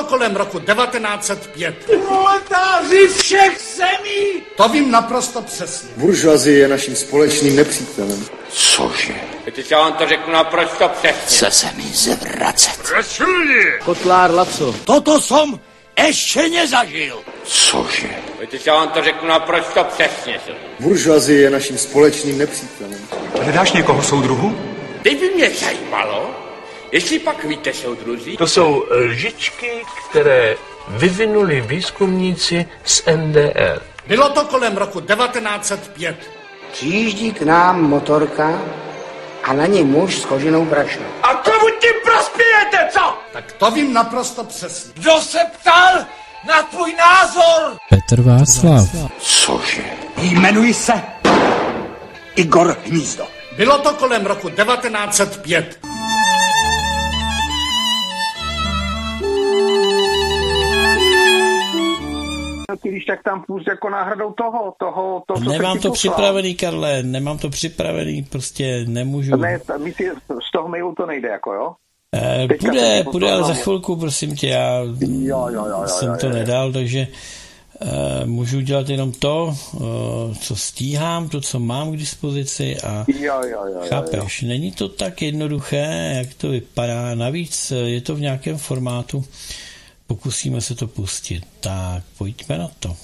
kolem roku 1905. Proletáři všech zemí! To vím naprosto přesně. Buržoazie je naším společným nepřítelem. Cože? Teď já vám to řeknu naprosto přesně. Chce se mi zvracet. Kotlár Laco. Toto jsem ještě nezažil. Cože? Teď já vám to řeknu naprosto přesně. Buržoazie je naším společným nepřítelem. Hledáš někoho, soudruhu? Teď by mě zajímalo, jestli pak víte, soudruzi. To jsou lžičky, které vyvinuli výzkumníci z NDR. Bylo to kolem roku 1905. Přijíždí k nám motorka a na ní muž s koženou brašnou. A komu tím prospějete, co? Tak to vím naprosto přesně. Kdo se ptal na tvůj názor? Petr Václav. Cože? Jmenuji se Igor Hnízdo. Bylo to kolem roku 1905. Když tak tam půjď jako náhradou toho nemám to připravený, Karle, nemám to připravený, prostě nemůžu. Ne, z toho mailu to nejde, jako jo? Půjde, ale za chvilku, prosím tě, já jsem to nedal, takže můžu dělat jenom to, co stíhám, to, co mám k dispozici a chápeš, není to tak jednoduché, jak to vypadá, navíc je to v nějakém formátu, pokusíme se to pustit, tak pojďme na to.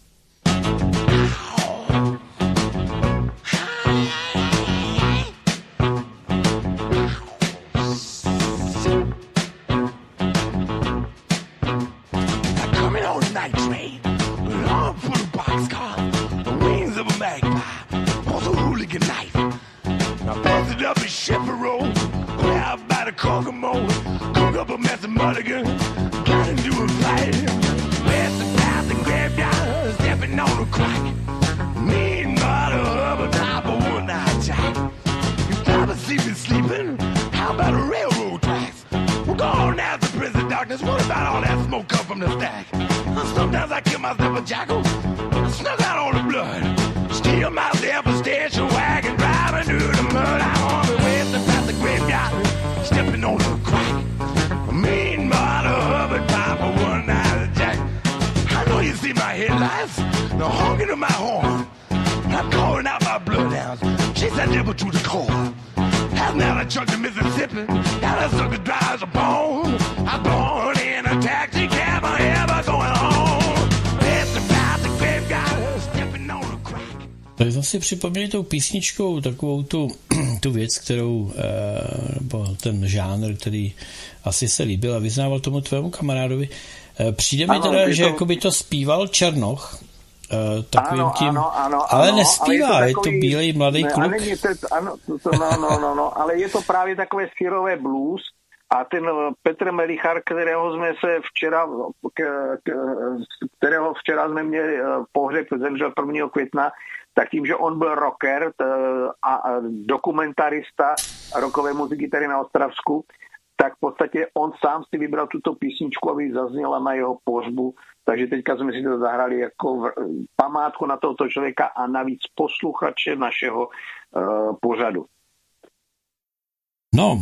Tak jsem si připomněl tou písničkou takovou tu věc, kterou, nebo ten žánr, který asi se líbil a vyznával tomu tvému kamarádovi. Přijde mi teda, že jako by to zpíval Černoch, takovým tím, ale nespívá, ale je to bílej mladý kluk. Ale je to právě takové syrové blues a ten Petr Melichar, kterého včera jsme měli pohřeb, zemřel 1. května, tak tím, že on byl rocker a dokumentarista rockové muziky tady na Ostravsku, tak v podstatě on sám si vybral tuto písničku, aby zazněla na jeho pohřbu. Takže teďka jsme si to zahrali jako památku na tohoto člověka a navíc posluchače našeho pořadu. No,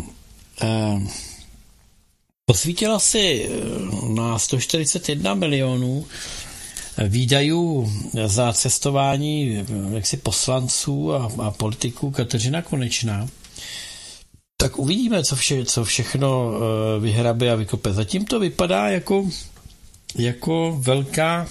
posvítila si na 141 milionů výdajů za cestování jaksi poslanců a politiků Kateřina Konečná. Tak uvidíme, co všechno vyhrabe a vykope. Zatím to vypadá jako velká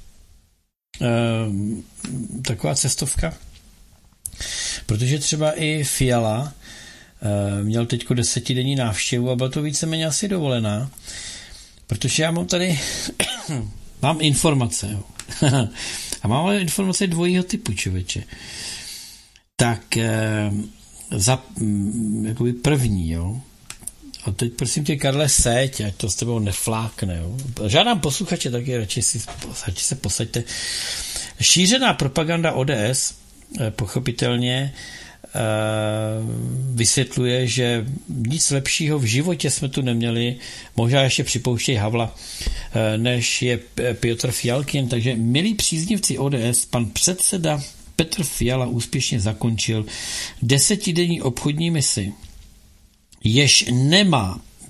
taková cestovka, protože třeba i Fiala měl teďko 10denní návštěvu a byla to víceméně asi dovolená, protože já mám tady mám informace, jo. A mám ale informace dvojího typu, člověče. Tak jakoby první, jo. A teď prosím tě, Karle, seď, ať to s tebou neflákne, jo. Žádám posluchače, taky radši se posaďte. Šířená propaganda ODS pochopitelně vysvětluje, že nic lepšího v životě jsme tu neměli, možná ještě připouštěj Havla, než je Piotr Fialkin. Takže milí příznivci ODS, pan předseda Petr Fiala úspěšně zakončil 10denní obchodní misi, jež nemá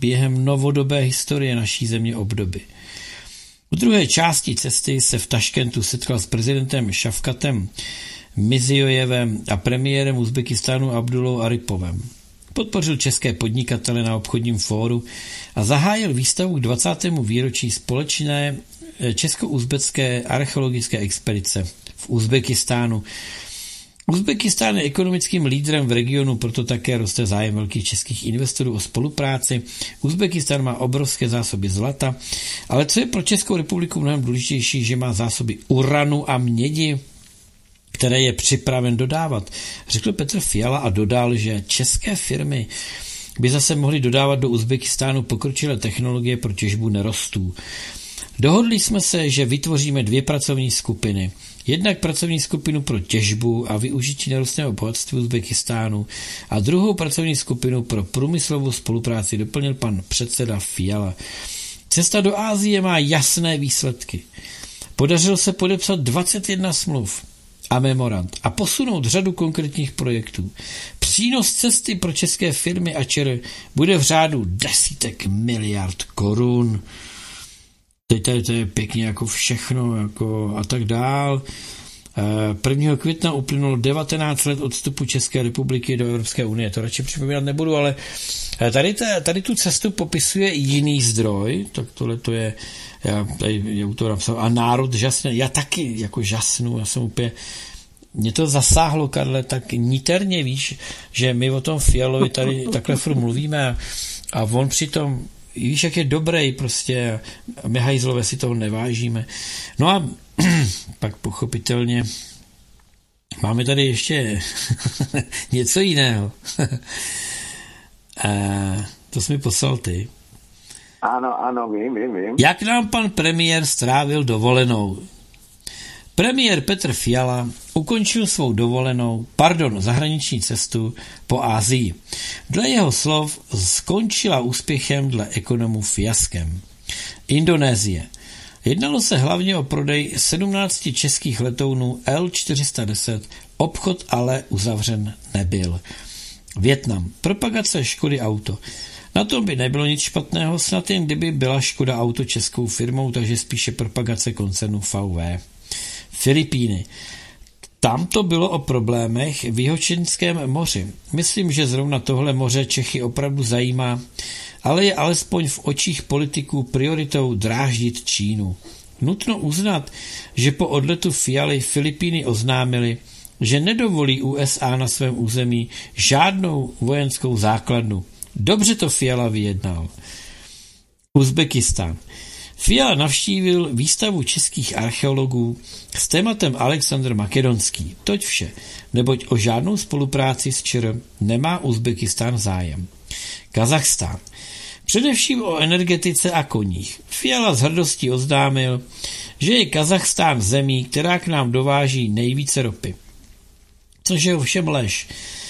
během novodobé historie naší země obdoby. V druhé části cesty se v Taškentu setkal s prezidentem Šavkatem Mirziojevem a premiérem Uzbekistánu Abdulou Aripovem. Podpořil české podnikatele na obchodním fóru a zahájil výstavu k 20. výročí společné česko-uzbecké archeologické expedice v Uzbekistánu. Uzbekistán je ekonomickým lídrem v regionu, proto také roste zájem velkých českých investorů o spolupráci. Uzbekistán má obrovské zásoby zlata, ale co je pro Českou republiku mnohem důležitější, že má zásoby uranu a mědi, které je připraven dodávat. Řekl Petr Fiala a dodal, že české firmy by zase mohly dodávat do Uzbekistánu pokročilé technologie pro těžbu nerostů. Dohodli jsme se, že vytvoříme 2 pracovní skupiny. Jednak pracovní skupinu pro těžbu a využití nerostného bohatství Uzbekistánu a druhou pracovní skupinu pro průmyslovou spolupráci, doplnil pan předseda Fiala. Cesta do Asie má jasné výsledky. Podařilo se podepsat 21 smluv a memorand a posunout řadu konkrétních projektů. Přínos cesty pro české firmy a ČR bude v řádu desítek miliard korun. Teď tady to je pěkně jako všechno jako a tak dál. 1. května uplynulo 19 let od vstupu České republiky do Evropské unie. To radši připomínat nebudu, ale tady tu cestu popisuje jiný zdroj, tak tohle to je, já tady to napsal, a národ žasne. Já taky jako žasnu, já jsem úplně, mě to zasáhlo, Karle, tak niterně, víš, že my o tom Fialovi tady takhle furt mluvíme a on přitom, víš, jak je dobrý prostě, my hajzlové si toho nevážíme. No a pak pochopitelně máme tady ještě něco jiného. To jsi mi poslal ty. Ano, vím. Jak nám pan premiér strávil dovolenou? Premiér Petr Fiala ukončil svou zahraniční cestu po Asii. Dle jeho slov skončila úspěchem, dle ekonomů fiaskem. Indonésie. Jednalo se hlavně o prodej 17 českých letounů L410, obchod ale uzavřen nebyl. Vietnam. Propagace Škody Auto. Na tom by nebylo nic špatného, snad jen kdyby byla Škoda Auto českou firmou, takže spíše propagace koncernu VW. Filipíny. Tam to bylo o problémech v Jihočínském moři. Myslím, že zrovna tohle moře Čechy opravdu zajímá, ale je alespoň v očích politiků prioritou dráždit Čínu. Nutno uznat, že po odletu Fialy Filipíny oznámili, že nedovolí USA na svém území žádnou vojenskou základnu. Dobře to Fiala vyjednal. Uzbekistán. Fiala navštívil výstavu českých archeologů s tématem Alexandr Makedonský. Toť vše, neboť o žádnou spolupráci s ČR nemá Uzbekistán zájem. Kazachstán. Především o energetice a koních. Fiala s hrdostí oznámil, že je Kazachstán zemí, která k nám dováží nejvíce ropy. Což je ovšem lež.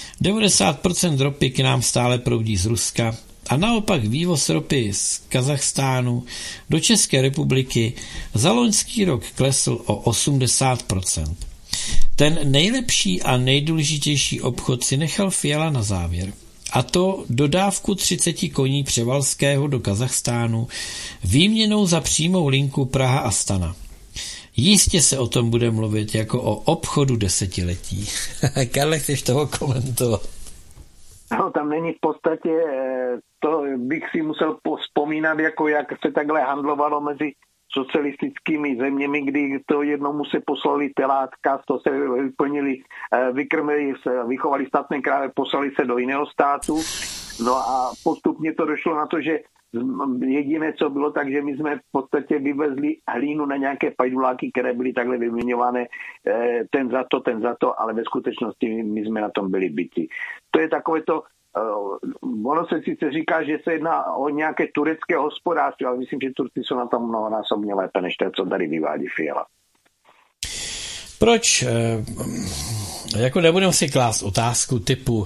90% ropy k nám stále proudí z Ruska a naopak vývoz ropy z Kazachstánu do České republiky za loňský rok klesl o 80%. Ten nejlepší a nejdůležitější obchod si nechal Fiala na závěr. A to dodávku 30 koní Převalského do Kazachstánu výměnou za přímou linku Praha-Astana. Jistě se o tom bude mluvit jako o obchodu desetiletí. Karle, chceš toho komentovat? No, tam není v podstatě, to bych si musel vzpomínat, jako jak se takhle handlovalo mezi socialistickými zeměmi, kdy to jednomu se poslali telátka, to se vyplnili, vykrmili, vychovali statné krávy, poslali se do jiného státu. No a postupně to došlo na to, že jediné, co bylo, takže my jsme v podstatě vyvezli hlínu na nějaké pajduláky, které byly takhle vyměňované, ten za to, ale ve skutečnosti my jsme na tom byli byti. To je takové to, ono se sice říká, že se jedná o nějaké turecké hospodářství, ale myslím, že Turci jsou na tom mnohonásobně lépe, než to, co tady vyvádí Fiala. Proč? Jako nebudeme si klást otázku typu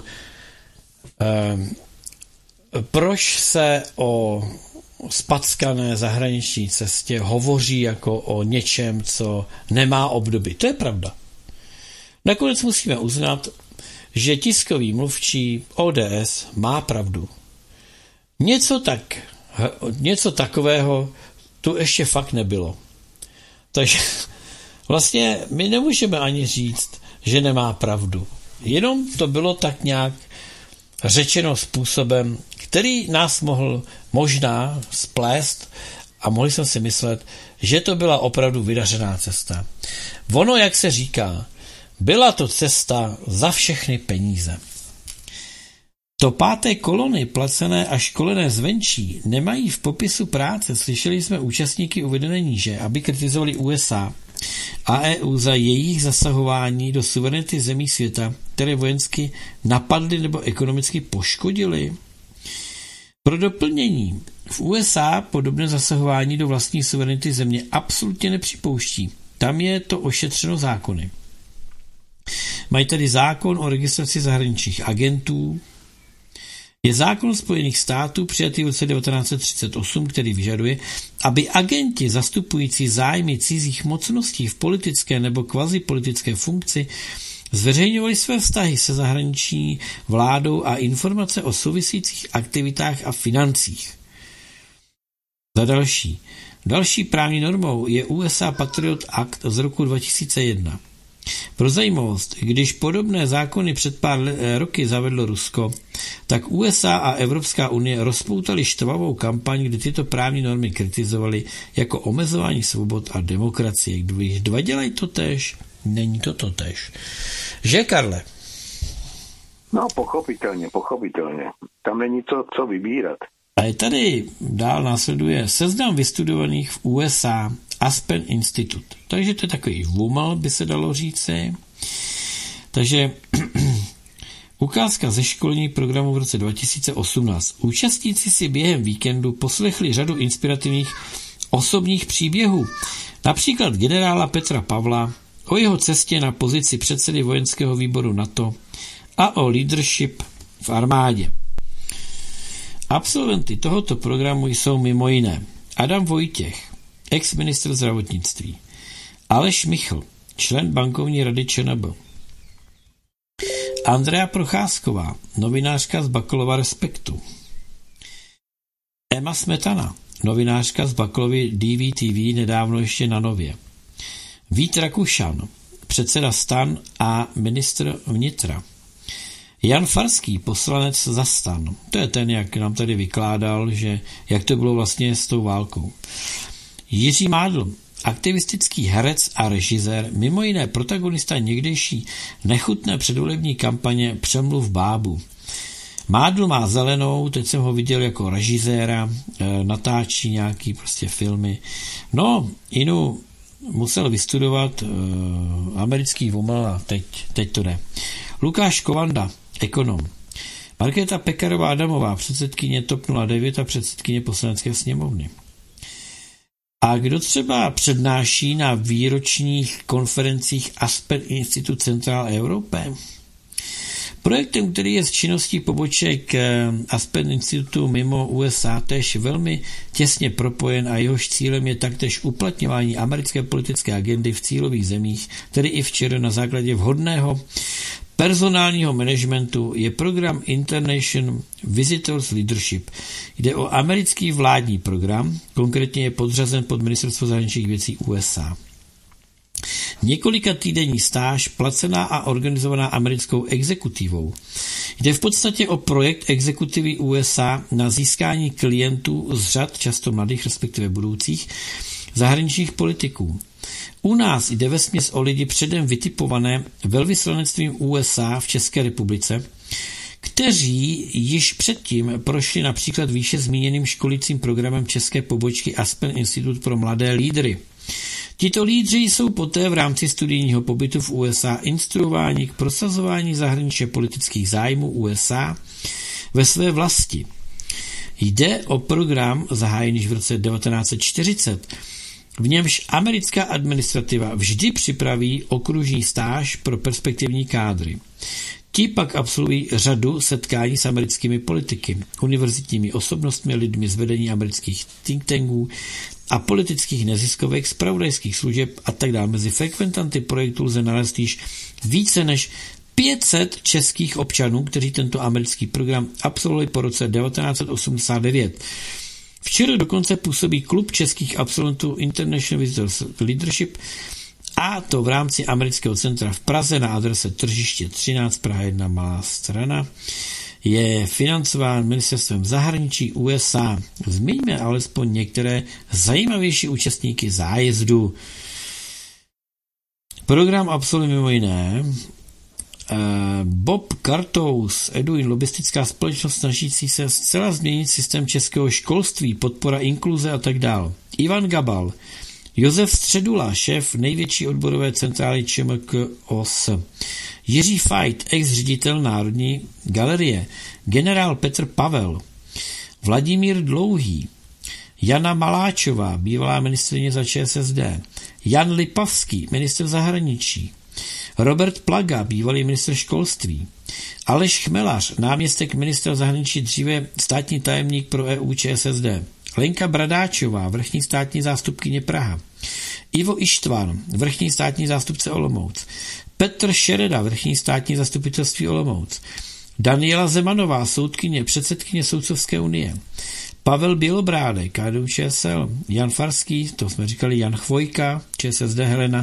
proč se o spackané zahraniční cestě hovoří jako o něčem, co nemá obdoby. To je pravda. Nakonec musíme uznat, že tiskový mluvčí ODS má pravdu. Něco takového tu ještě fakt nebylo. Takže vlastně my nemůžeme ani říct, že nemá pravdu. Jenom to bylo tak nějak řečeno způsobem, který nás mohl možná splést a mohli jsme si myslet, že to byla opravdu vydařená cesta. Ono, jak se říká, byla to cesta za všechny peníze. To páté kolony, placené a školené zvenčí, nemají v popisu práce, slyšeli jsme účastníky uvedené níže, aby kritizovali USA a EU za jejich zasahování do suverenity zemí světa, které vojensky napadly nebo ekonomicky poškodily. Pro doplnění, v USA podobné zasahování do vlastní suverenity země absolutně nepřipouští. Tam je to ošetřeno zákony. Mají tedy zákon o registraci zahraničních agentů, je zákon Spojených států přijatý v roce 1938, který vyžaduje, aby agenti zastupující zájmy cizích mocností v politické nebo kvazipolitické funkci zveřejňovali své vztahy se zahraniční vládou a informace o souvisejících aktivitách a financích. Za další právní normou je USA Patriot Act z roku 2001. Pro zajímavost, když podobné zákony před pár roky zavedlo Rusko, tak USA a Evropská unie rozpoutali štvavou kampaň, kdy tyto právní normy kritizovali jako omezování svobod a demokracie. Když dva dělají to též, není to totéž. Že, Karle? No, pochopitelně. Tam není co vybírat. A je tady dál následuje seznam vystudovaných v USA Aspen Institute. Takže to je takový VUML, by se dalo říci. Takže ukázka ze školní programu v roce 2018. Účastníci si během víkendu poslechli řadu inspirativních osobních příběhů. Například generála Petra Pavla o jeho cestě na pozici předsedy vojenského výboru NATO a o leadership v armádě. Absolventy tohoto programu jsou mimo jiné Adam Vojtěch, ex-ministr zdravotnictví, Aleš Michl, člen bankovní rady ČNB, Andrea Procházková, novinářka z Bakalovy Respektu, Emma Smetana, novinářka z Bakalovy DVTV, nedávno ještě na Nově, Vít Rakušan, předseda STAN a ministr vnitra, Jan Farský, poslanec za STAN. To je ten, jak nám tady vykládal, že jak to bylo vlastně s tou válkou. Jiří Mádl, aktivistický herec a režisér, mimo jiné protagonista někdejší nechutné předvolební kampaně Přemluv bábu. Mádl má zelenou, teď jsem ho viděl jako režiséra, natáčí nějaký prostě filmy. No, Inu musel vystudovat americký VUML a teď to jde. Lukáš Kovanda, ekonom. Markéta Pekarová Adamová, předsedkyně TOP 09 a předsedkyně Poslanecké sněmovny. A kdo třeba přednáší na výročních konferencích Aspen Institute Central Europe? Projektem, který je s činností poboček Aspen Institutu mimo USA též velmi těsně propojen a jehož cílem je taktéž uplatňování americké politické agendy v cílových zemích, tedy i včera na základě vhodného personálního managementu, je program International Visitors Leadership. Jde o americký vládní program, konkrétně je podřazen pod Ministerstvo zahraničních věcí USA. Několika týdenní stáž placená a organizovaná americkou exekutivou. Jde v podstatě o projekt exekutivy USA na získání klientů z řad často mladých, respektive budoucích, zahraničních politiků. U nás jde vesměs o lidi předem vytipované velvyslanectvím USA v České republice, kteří již předtím prošli například výše zmíněným školicím programem české pobočky Aspen Institute pro mladé lídry. Tito lídři jsou poté v rámci studijního pobytu v USA instruováni k prosazování zahraničně politických zájmů USA ve své vlasti. Jde o program zahájený v roce 1940, v němž americká administrativa vždy připraví okružní stáž pro perspektivní kádry. Ti pak absolvují řadu setkání s americkými politiky, univerzitními osobnostmi, lidmi z vedení amerických think tanků a politických neziskovek, zpravodajských služeb a tak dále. Mezi frekventanty projektu lze nalézt již více než 500 českých občanů, kteří tento americký program absolvovali po roce 1989. Včera dokonce působí klub českých absolventů International Visitors Leadership, a to v rámci amerického centra v Praze na adrese Tržiště 13, Praha 1, Malá Strana. Je financován ministerstvem zahraničí USA. Zmiňme alespoň některé zajímavější účastníky zájezdu. Program absolvuje mimo jiné Bob Kartous, Eduin, lobistická společnost snažící se zcela změnit systém českého školství, podpora inkluze a tak dál. Ivan Gabal, Josef Středula, šéf největší odborové centrály ČMKOS, Jiří Fajt, ex-ředitel Národní galerie, generál Petr Pavel, Vladimír Dlouhý, Jana Maláčová, bývalá ministryně za ČSSD, Jan Lipavský, ministr zahraničí, Robert Plaga, bývalý ministr školství, Aleš Chmelař, náměstek ministra zahraničí, dříve státní tajemník pro EU ČSSD, Lenka Bradáčová, vrchní státní zástupkyně Praha, Ivo Ištvan, vrchní státní zástupce Olomouc, Petr Šereda, vrchní státní zastupitelství Olomouc, Daniela Zemanová, soudkyně, předsedkyně Soudcovské unie, Pavel Bělobrádek, KDU-ČSL, Jan Farský, to jsme říkali, Jan Chvojka, ČSSD, Helena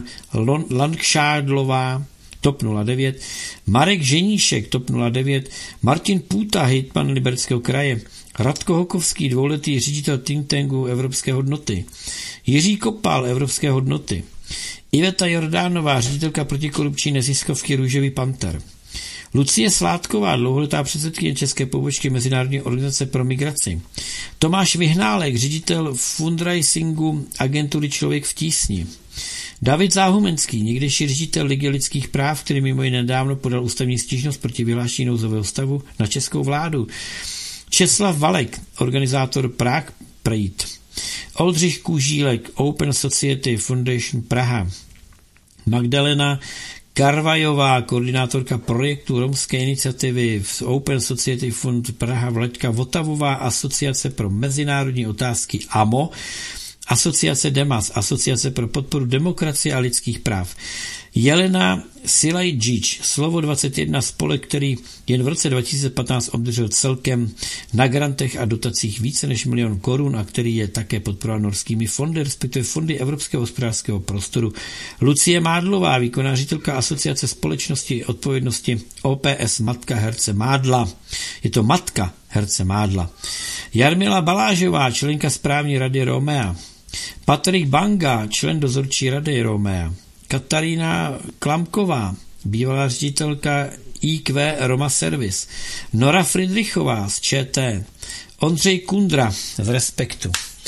Langšádlová, TOP 09, Marek Ženíšek, TOP 09, Martin Půta, hejtman Libereckého kraje, Radko Hokovský, dvouletý ředitel think tanku Evropské hodnoty, Jiří Kopal, Evropské hodnoty, Iveta Jordánová, ředitelka protikorupční neziskovky Růžový panter, Lucie Sládková, dlouholetá předsedkyně české pobočky Mezinárodní organizace pro migraci, Tomáš Vyhnálek, ředitel fundraisingu agentury Člověk v tísni, David Záhumenský, někdejší ředitel Ligy lidských práv, který mimo jiné nedávno podal ústavní stížnost proti vyhlášení nouzového stavu na českou vládu, Česlav Valek, organizátor Prague Pride, Oldřich Kůžílek, Open Society Foundation Praha, Magdalena Karvajová, koordinátorka projektu romské iniciativy v Open Society Fund Praha, Vlaďka Votavová, Asociace pro mezinárodní otázky AMO, Asociace DEMAS, Asociace pro podporu demokracie a lidských práv, Jelena Silajdzič, Slovo 21, spolek, který jen v roce 2015 obdržel celkem na grantech a dotacích více než 1 000 000 korun a který je také podporován norskými fondy, respektive fondy Evropského hospodářského prostoru. Lucie Mádlová, výkonná ředitelka Asociace společnosti odpovědnosti OPS Matka herce Mádla. Je to Matka herce Mádla. Jarmila Balážová, členka správní rady Romea. Patrik Banga, člen dozorčí rady Romea. Katarína Klamková, bývalá ředitelka IQ Roma Service, Nora Friedrichová z ČT, Ondřej Kundra z Respektu.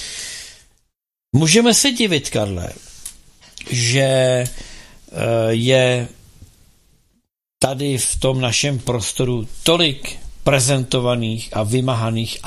Můžeme se divit, Karle, že je tady v tom našem prostoru tolik prezentovaných a vymahaných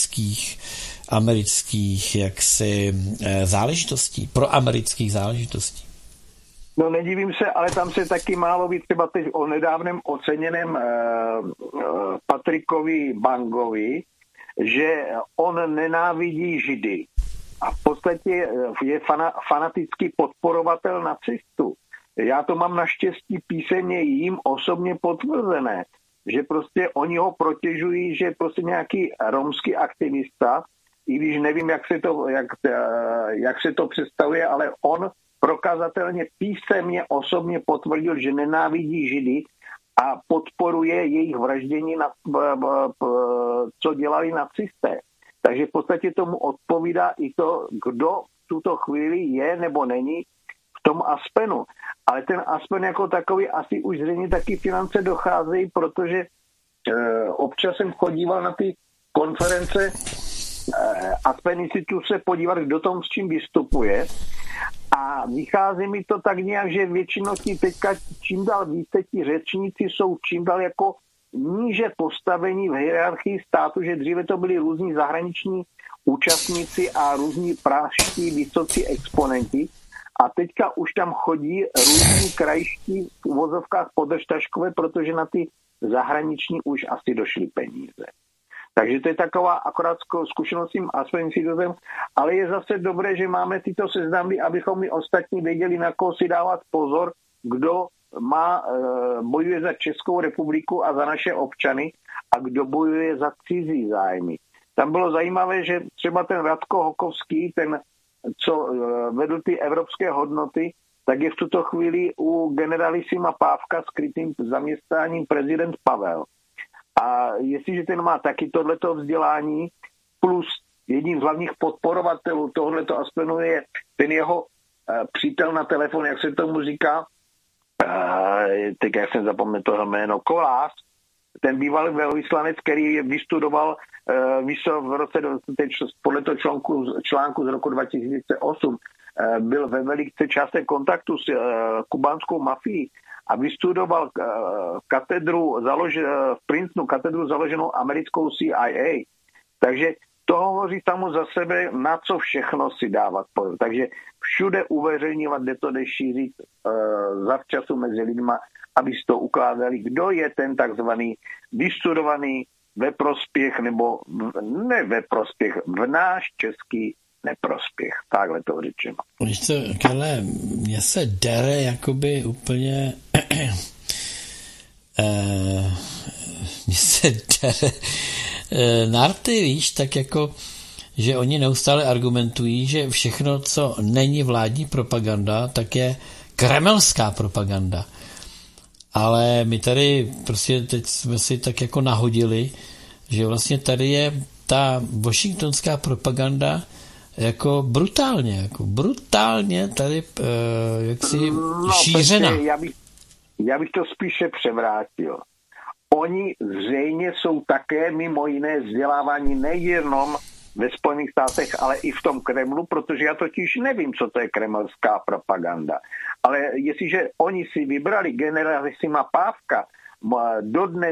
amerických jaksi záležitostí, proamerických záležitostí. No nedivím se, ale tam se taky málo ví třeba teď o nedávném oceněném Patrikovi Bangovi, že on nenávidí Židy a v podstatě je fanatický podporovatel nacistů. Já to mám naštěstí písemně jim osobně potvrzené, že prostě oni ho protěžují, že prostě nějaký romský aktivista, i když nevím, jak se to představuje, ale on prokazatelně písemně osobně potvrdil, že nenávidí Židy a podporuje jejich vraždění, co dělali nacisté. Takže v podstatě tomu odpovídá i to, kdo v tuto chvíli je nebo není v tom Aspenu. Ale ten Aspen jako takový asi už zřejmě taky finance docházejí, protože občas jsem chodíval na ty konference Aspen Institute se podívat, kdo tom s čím vystupuje. A vychází mi to tak nějak, že většinou teďka čím dál více ti řečníci jsou čím dál jako níže postavení v hierarchii státu, že dříve to byli různí zahraniční účastníci a různí pražští vysocí exponenti. A teďka už tam chodí různí krajští v uvozovkách podržtaškové, protože na ty zahraniční už asi došly peníze. Takže to je taková akorát zkušenost s tím Aspen Institutem, ale je zase dobré, že máme tyto seznamy, abychom my ostatní věděli, na koho si dávat pozor, kdo bojuje za Českou republiku a za naše občany a kdo bojuje za cizí zájmy. Tam bylo zajímavé, že třeba ten Radko Hokovský, ten, co vedl ty evropské hodnoty, tak je v tuto chvíli u generalisima Pávka skrytým zaměstnáním prezident Pavel. A jestliže ten má taky tohleto vzdělání, plus jedním z hlavních podporovatelů tohleto aspenu je ten jeho přítel na telefon, jak se tomu říká, teď jak jsem zapomněl toho jméno, Kolář, ten bývalý velvyslanec, který vystudoval v roce, podle toho článku z roku 2008, byl ve velice častém kontaktu s kubánskou mafií a vystudoval v Princetonu katedru založenou americkou CIA. Takže to hovoří samo za sebe, na co všechno si dávat pozor. Takže všude uveřejňovat, kde to jde šířit zavčasu mezi lidma, aby si to ukládali, kdo je ten takzvaný vystudovaný ve prospěch, nebo ne ve prospěch, v náš český neprospěch. Takhle to řečeno. Víš co, Karle, mně se dere jakoby úplně mně se dere narty, víš, tak jako, že oni neustále argumentují, že všechno, co není vládní propaganda, tak je kremelská propaganda. Ale my tady prostě teď jsme si tak jako nahodili, že vlastně tady je ta washingtonská propaganda jako brutálně tady jaksi šířena. Já bych to spíše převrátil. Oni zřejmě jsou také mimo jiné vzdělávání nejenom ve Spojených státech, ale i v tom Kremlu, protože já totiž nevím, co to je kremelská propaganda. Ale jestliže oni si vybrali generalisima Pávka, dodnes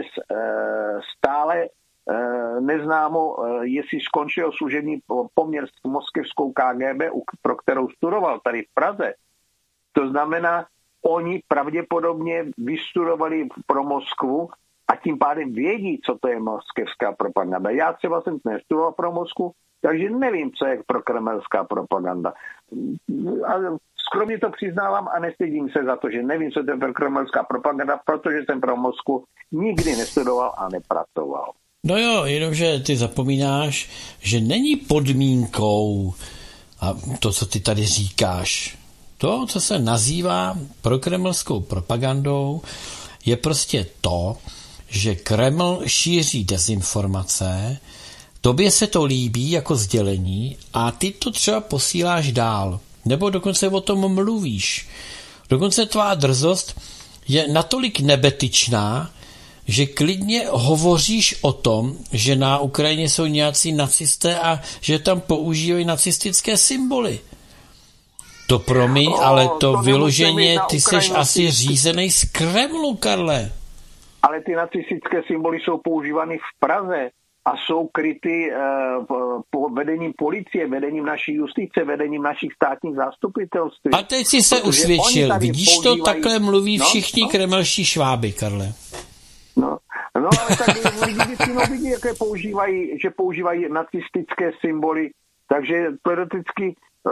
stále neznámo, jestli skončil služební poměr s moskevskou KGB, pro kterou studoval tady v Praze. To znamená, oni pravděpodobně vystudovali pro Moskvu a tím pádem vědí, co to je moskevská propaganda. Já třeba jsem nestudoval pro Moskvu, takže nevím, co je pro kremelská propaganda. A skromně to přiznávám a nestydím se za to, že nevím, co to je pro kremelská propaganda, protože jsem pro Moskvu nikdy nestudoval a nepracoval. No jo, jenomže ty zapomínáš, že není podmínkou a to, co ty tady říkáš, to, co se nazývá prokremelskou propagandou, je prostě to, že Kreml šíří dezinformace, tobě se to líbí jako sdělení a ty to třeba posíláš dál, nebo dokonce o tom mluvíš. Dokonce tvá drzost je natolik nebetyčná, že klidně hovoříš o tom, že na Ukrajině jsou nějací nacisté a že tam používají nacistické symboly. To promiň, ale to vyloženě ty jsi asi řízenej z Kremlu, Karle. Ale ty nacistické symboly jsou používány v Praze a jsou kryty vedením policie, vedením naší justice, vedením našich státních zastupitelství. A teď si se usvědčil. Vidíš to, takhle mluví všichni kremelští šváby, Karle. No ale tak lidi vidí, jaké používají nacistické symboly, takže teoreticky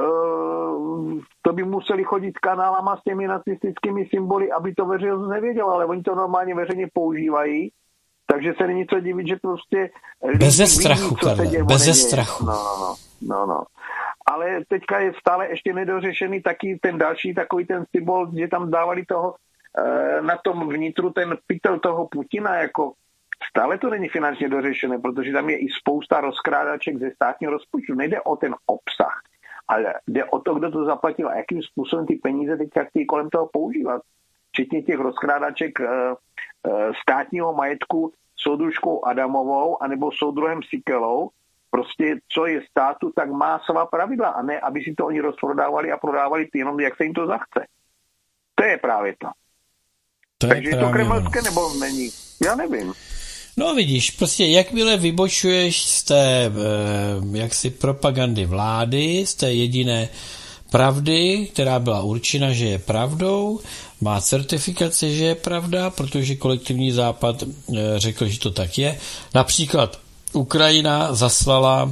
to by museli chodit kanálama s těmi nacistickými symboly, aby to veřejnost nevědělo, ale oni to normálně veřejně používají, takže se není co divit, že prostě beze strachu, Karle, beze strachu. No. Ale teďka je stále ještě nedořešený taky ten další takový ten symbol, že tam dávali toho na tom vnitru ten pytel toho Putina, jako stále to není finančně dořešené, protože tam je i spousta rozkrádaček ze státního rozpočtu. Nejde o ten obsah, ale jde o to, kdo to zaplatil a jakým způsobem ty peníze teď chtějí kolem toho používat. Včetně těch rozkrádaček státního majetku soudružkou Adamovou anebo soudruhem Sikelou. Prostě co je státu, tak má svá pravidla a ne, aby si to oni rozprodávali a prodávali jenom, jak se jim to zachce. To je právě to. Takže je to kremelské nebo není? Já nevím. No vidíš, prostě jakmile vybočuješ z té jaksi propagandy vlády, z té jediné pravdy, která byla určena, že je pravdou, má certifikaci, že je pravda, protože kolektivní západ řekl, že to tak je. Například Ukrajina zaslala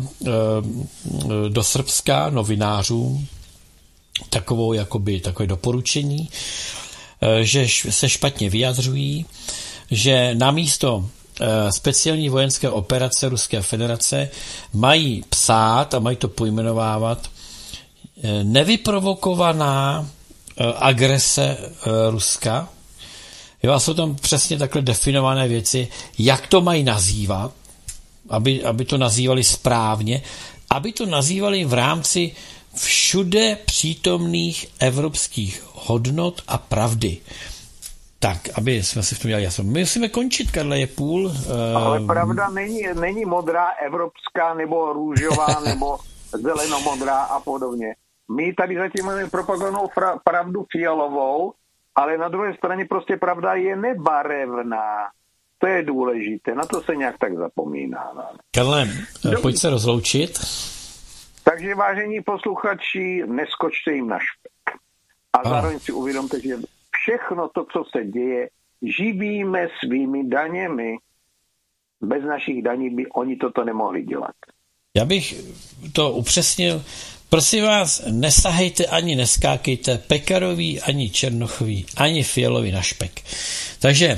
do Srbska novinářům takové doporučení. že se špatně vyjadřují, že namísto speciální vojenské operace Ruské federace mají psát a mají to pojmenovávat nevyprovokovaná agrese Ruska. Jo, a jsou tam přesně takhle definované věci, jak to mají nazývat, aby to nazývali správně, aby to nazývali v rámci všude přítomných evropských hodnot a pravdy. Tak, aby jsme si v tom dělali jasno. My musíme končit, Karle, je půl. Ale pravda není modrá evropská, nebo růžová, nebo zelenomodrá a podobně. My tady zatím máme propagovanou pravdu fialovou, ale na druhé straně prostě pravda je nebarevná. To je důležité, na to se nějak tak zapomíná. Karle, pojď se rozloučit. Takže vážení posluchači, neskočte jim na špek. A zároveň si uvědomte, že všechno to, co se děje, živíme svými daněmi. Bez našich daní by oni toto nemohli dělat. Já bych to upřesnil. Prosím vás, nesahejte ani neskákejte Pekarový, ani Černochový, ani Fialovi na špek. Takže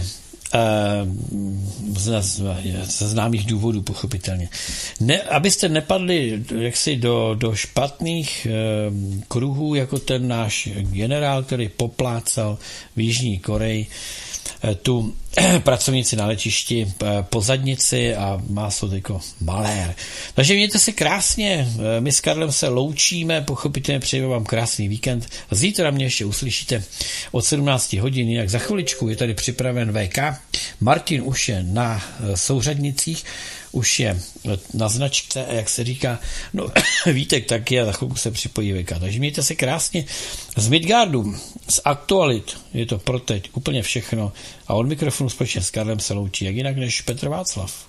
ze známých důvodů pochopitelně. Abyste nepadli jaksi do špatných kruhů, jako ten náš generál, který poplácal v Jižní Koreji tu pracovnici na letišti po zadnici a má to jako malér. Takže mějte se krásně, my s Karlem se loučíme, pochopitelně přejeme vám krásný víkend. Zítra mě ještě uslyšíte od 17 hodin, jinak za chviličku je tady připraven VK. Martin už je na souřadnicích, už je na značce, jak se říká, no Vítek taky a za chvilku se připojí VK. Takže mějte se krásně z Midgardu, z aktualit, je to pro teď úplně všechno a od mikrofonu společně s Karlem se loučí, jak jinak než Petr Václav.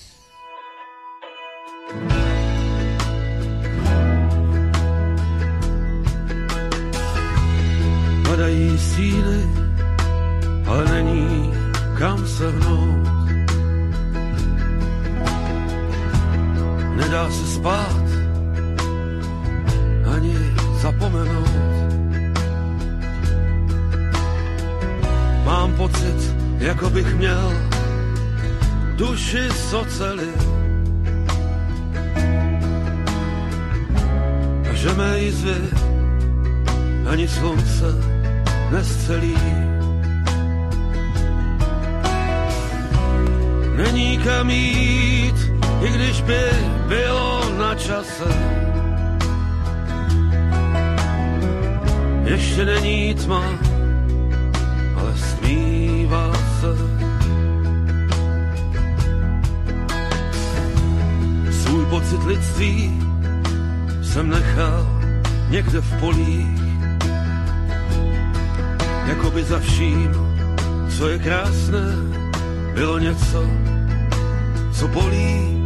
Padají síly, ale není kam se hnout. Nedá se spát, ani zapomenout. Mám pocit, jako bych měl duši z oceli. A že mé jizvy ani slunce nescelí. Není kam jít, i když by bylo na čase. Ještě není tma, ale smívá se. Svůj pocit lidství jsem nechal někde v polích. Jakoby za vším, co je krásné, bylo něco, co bolí.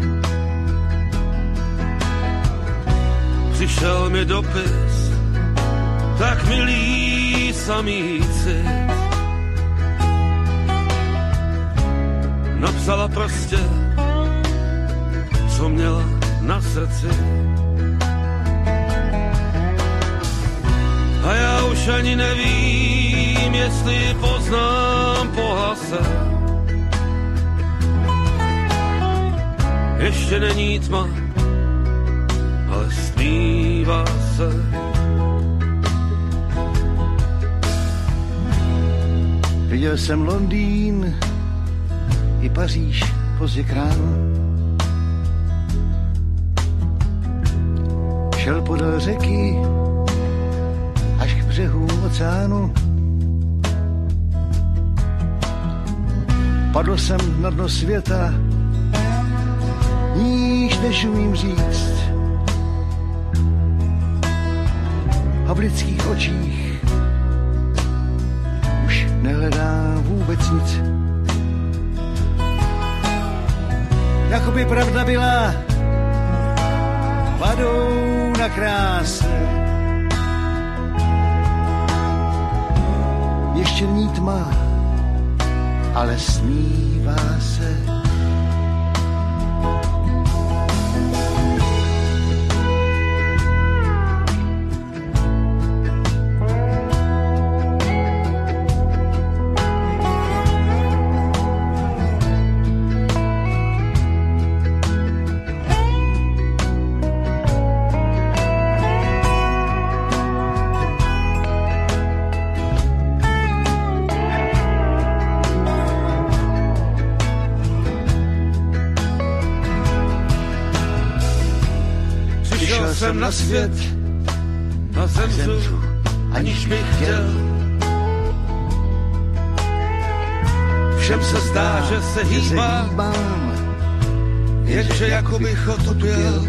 Přišel mi dopis, tak milý samý cit. Napsala prostě, co měla na srdci. A já už ani nevím, jestli poznám po hlase. Ještě není tma, ale smívá se. Viděl jsem Londýn i Paříž pozdě k ránu. Šel podél řeky až k břehu oceánu. Padl jsem na dno světa, níž než umím říct. A v lidských očích už nehledám vůbec nic. Jakoby pravda byla vadou na kráse. Ještě není tma, ale smívá se. jsem na svět a zemřu, aniž bych chtěl. Všem se zdá, že se hýbám, jenže jako bych otupěl.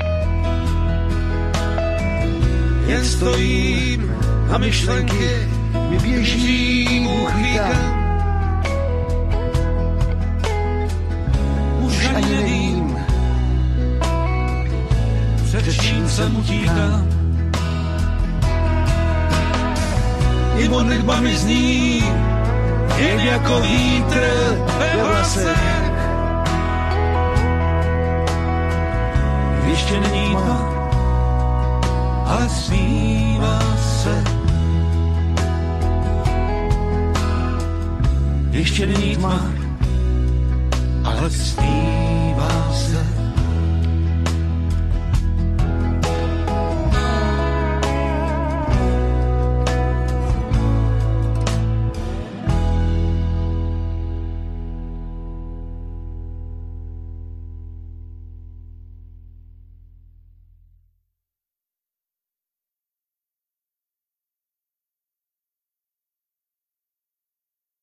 Jen stojím a myšlenky mi běží, Bůh ví kam. Už ani nevím, před čím jsem utíkám. I modlitba mi zní, jen jako vítr ve vlasech. Ještě není tma, ale snívá se. Ještě není tma, ale snívá se.